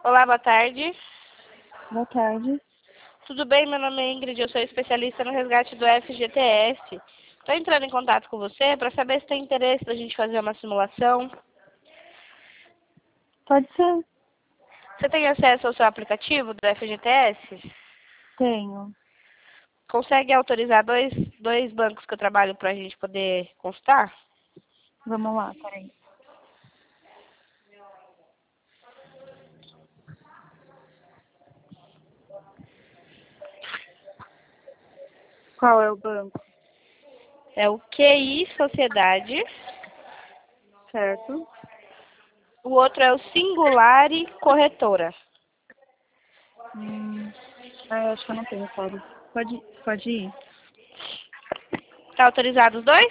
Olá, boa tarde. Boa tarde. Tudo bem? Meu nome é Ingrid, eu sou especialista no resgate do FGTS. Estou entrando em contato com você para saber se tem interesse da gente fazer uma simulação. Pode ser? Você tem acesso ao seu aplicativo do FGTS? Tenho. Consegue autorizar dois bancos que eu trabalho para a gente poder consultar? Vamos lá, peraí. Qual é o banco? É o QI Sociedade. Certo? O outro é o Singulari Corretora. Acho que eu não tenho, pode. Pode ir? Está autorizado os dois?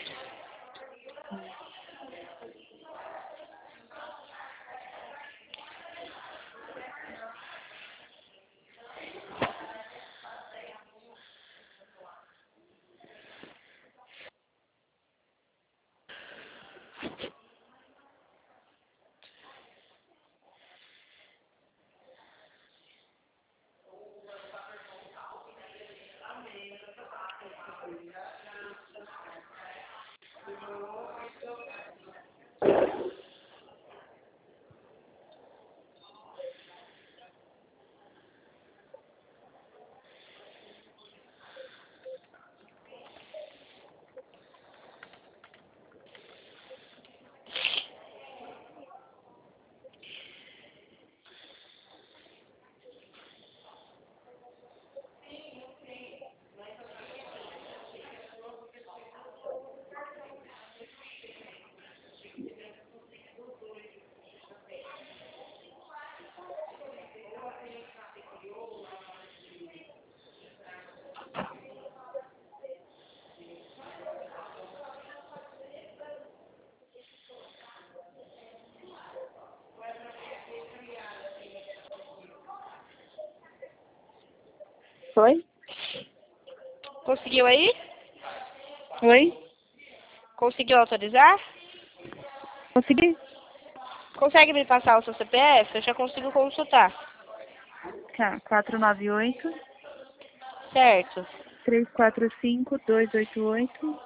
Foi? Conseguiu aí? Oi? Conseguiu autorizar? Consegui? Consegue me passar o seu CPF? Eu já consigo consultar. Tá. 498 Certo. 345 288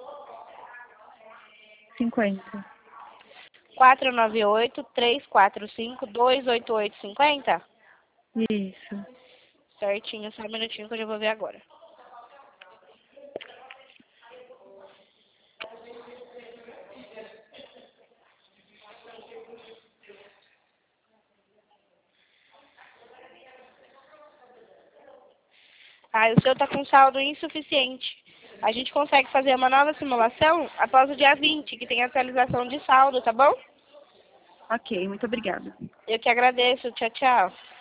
50. 498-345-28850? Isso. Certinho, só um minutinho que eu já vou ver agora. Ah, o seu está com saldo insuficiente. A gente consegue fazer uma nova simulação após o dia 20, que tem atualização de saldo, tá bom? Ok, muito obrigada. Eu que agradeço. Tchau, tchau.